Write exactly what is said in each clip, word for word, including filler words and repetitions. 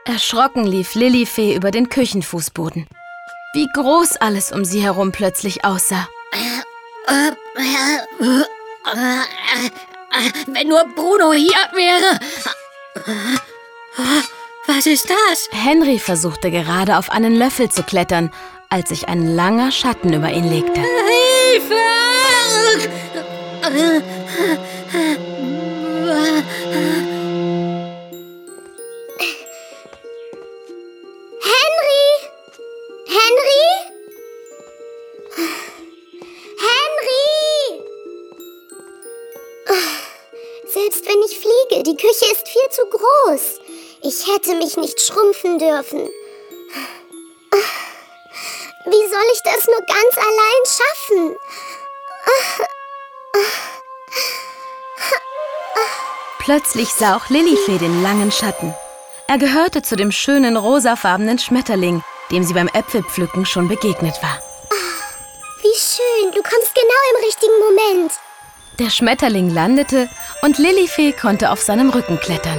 Erschrocken lief Lilifee über den Küchenfußboden. Wie groß alles um sie herum plötzlich aussah. Wenn nur Bruno hier wäre. Was ist das? Henry versuchte gerade auf einen Löffel zu klettern, als sich ein langer Schatten über ihn legte. Hilfe! Henry! Henry! Henry! Selbst wenn ich fliege, die Küche ist viel zu groß. Ich hätte mich nicht schrumpfen dürfen. Wie soll ich das nur ganz allein schaffen? Plötzlich sah auch Lilifee den langen Schatten. Er gehörte zu dem schönen rosafarbenen Schmetterling, dem sie beim Äpfelpflücken schon begegnet war. Wie schön, du kommst genau im richtigen Moment. Der Schmetterling landete und Lilifee konnte auf seinem Rücken klettern.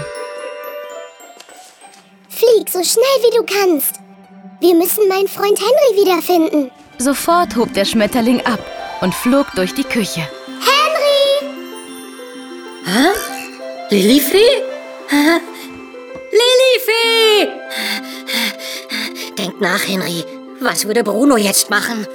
Flieg so schnell wie du kannst. Wir müssen meinen Freund Henry wiederfinden. Sofort hob der Schmetterling ab und flog durch die Küche. Henry! Hä? Lilifee? Hä? Lilifee! Denk nach, Henry. Was würde Bruno jetzt machen?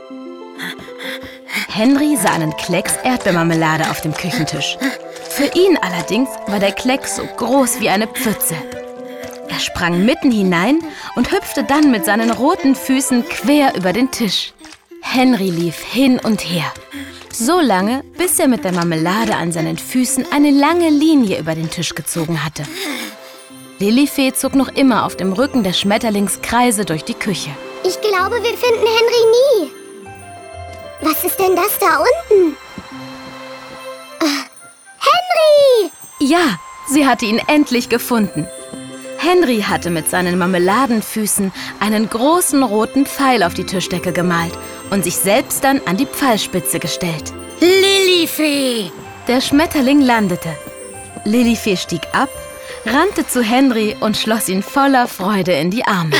Henry sah einen Klecks Erdbeermarmelade auf dem Küchentisch. Für ihn allerdings war der Klecks so groß wie eine Pfütze. Er sprang mitten hinein und hüpfte dann mit seinen roten Füßen quer über den Tisch. Henry lief hin und her. So lange, bis er mit der Marmelade an seinen Füßen eine lange Linie über den Tisch gezogen hatte. Lilifee zog noch immer auf dem Rücken des Schmetterlings Kreise durch die Küche. Ich glaube, wir finden Henry nie. Was ist denn das da unten? Uh, Henry! Ja, sie hatte ihn endlich gefunden. Henry hatte mit seinen Marmeladenfüßen einen großen roten Pfeil auf die Tischdecke gemalt und sich selbst dann an die Pfeilspitze gestellt. Lilifee! Der Schmetterling landete. Lilifee stieg ab, rannte zu Henry und schloss ihn voller Freude in die Arme.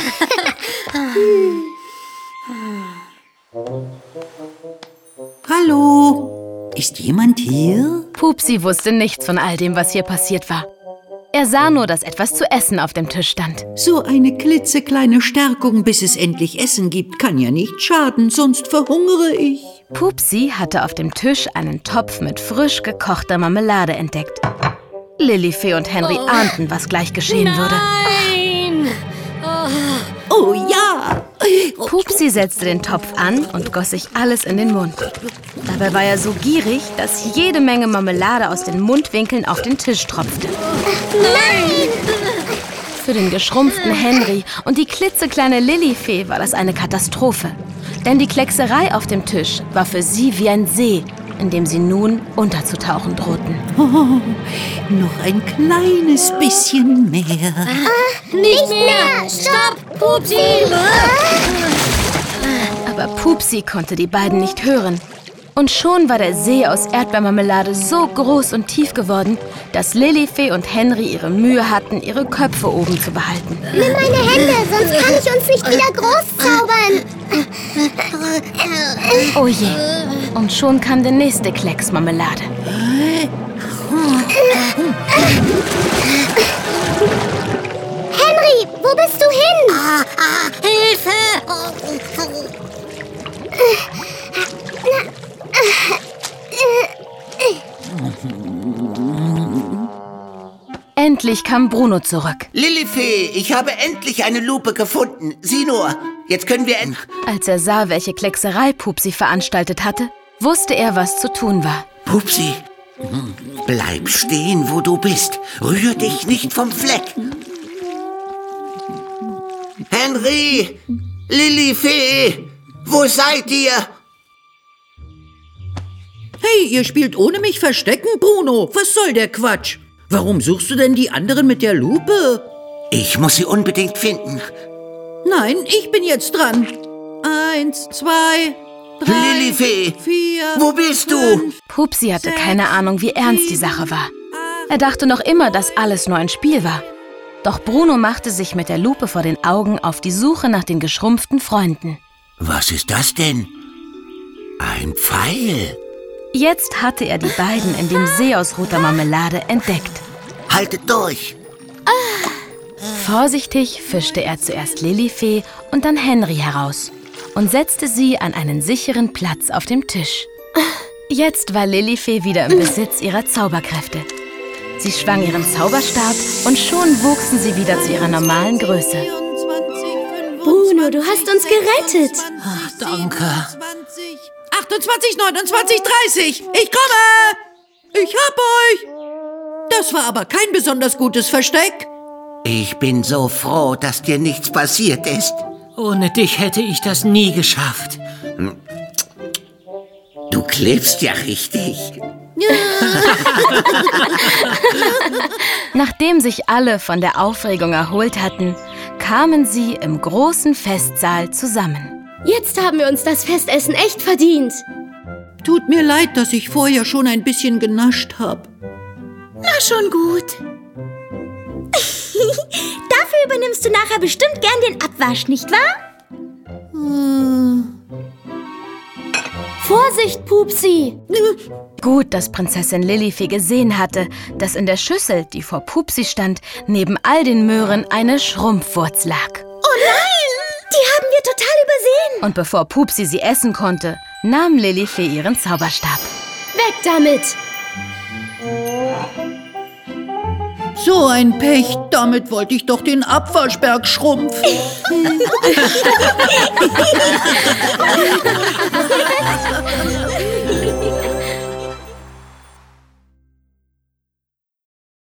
Hallo, ist jemand hier? Pupsi wusste nichts von all dem, was hier passiert war. Er sah nur, dass etwas zu essen auf dem Tisch stand. So eine klitzekleine Stärkung, bis es endlich Essen gibt, kann ja nicht schaden, sonst verhungere ich. Pupsi hatte auf dem Tisch einen Topf mit frisch gekochter Marmelade entdeckt. Lilifee und Henry Oh. ahnten, was gleich geschehen würde. Nein! Oh. Oh ja! Pupsi setzte den Topf an und goss sich alles in den Mund. Dabei war er so gierig, dass jede Menge Marmelade aus den Mundwinkeln auf den Tisch tropfte. Nein! Für den geschrumpften Henry und die klitzekleine Lilifee war das eine Katastrophe. Denn die Kleckserei auf dem Tisch war für sie wie ein See, in dem sie nun unterzutauchen drohten. Oh, noch ein kleines bisschen mehr. Nicht mehr! Stopp! Pupsi! Aber Pupsi konnte die beiden nicht hören. Und schon war der See aus Erdbeermarmelade so groß und tief geworden, dass Lilifee und Henry ihre Mühe hatten, ihre Köpfe oben zu behalten. Nimm meine Hände, sonst kann ich uns nicht wieder groß zaubern. Oh je! Und schon kam der nächste Klecks Marmelade. Henry, wo bist du hin? Ah, ah, Hilfe! Endlich kam Bruno zurück. Lilifee, ich habe endlich eine Lupe gefunden. Sieh nur, jetzt können wir... en- Als er sah, welche Kleckserei Pupsi veranstaltet hatte, wusste er, was zu tun war. Pupsi, bleib stehen, wo du bist. Rühr dich nicht vom Fleck. Henry, Lilifee, wo seid ihr? Hey, ihr spielt ohne mich Verstecken, Bruno. Was soll der Quatsch? Warum suchst du denn die anderen mit der Lupe? Ich muss sie unbedingt finden. Nein, ich bin jetzt dran. Eins, zwei, drei, Lilifee, vier, wo bist du? fünf, Pupsi hatte keine Ahnung, wie ernst die Sache war. Er dachte noch immer, dass alles nur ein Spiel war. Doch Bruno machte sich mit der Lupe vor den Augen auf die Suche nach den geschrumpften Freunden. Was ist das denn? Ein Pfeil. Jetzt hatte er die beiden in dem See aus roter Marmelade entdeckt. Haltet durch. Vorsichtig fischte er zuerst Lilifee und dann Henry heraus und setzte sie an einen sicheren Platz auf dem Tisch. Jetzt war Lilifee wieder im Besitz ihrer Zauberkräfte. Sie schwang ihren Zauberstab und schon wuchsen sie wieder zu ihrer normalen Größe. Bruno, du hast uns gerettet. Ach, danke. achtundzwanzig, neunundzwanzig, dreißig. Ich komme. Ich hab euch. Das war aber kein besonders gutes Versteck. Ich bin so froh, dass dir nichts passiert ist. Ohne dich hätte ich das nie geschafft. Du klebst ja richtig. Nachdem sich alle von der Aufregung erholt hatten, kamen sie im großen Festsaal zusammen. Jetzt haben wir uns das Festessen echt verdient. Tut mir leid, dass ich vorher schon ein bisschen genascht habe. Na schon gut. Dafür übernimmst du nachher bestimmt gern den Abwasch, nicht wahr? Hm. Vorsicht, Pupsi! Gut, dass Prinzessin Lilifee gesehen hatte, dass in der Schüssel, die vor Pupsi stand, neben all den Möhren eine Schrumpfwurz lag. Oh nein! Die haben wir total übersehen! Und bevor Pupsi sie essen konnte, nahm Lilifee ihren Zauberstab. Weg damit! So ein Pech, damit wollte ich doch den Abwaschberg schrumpfen.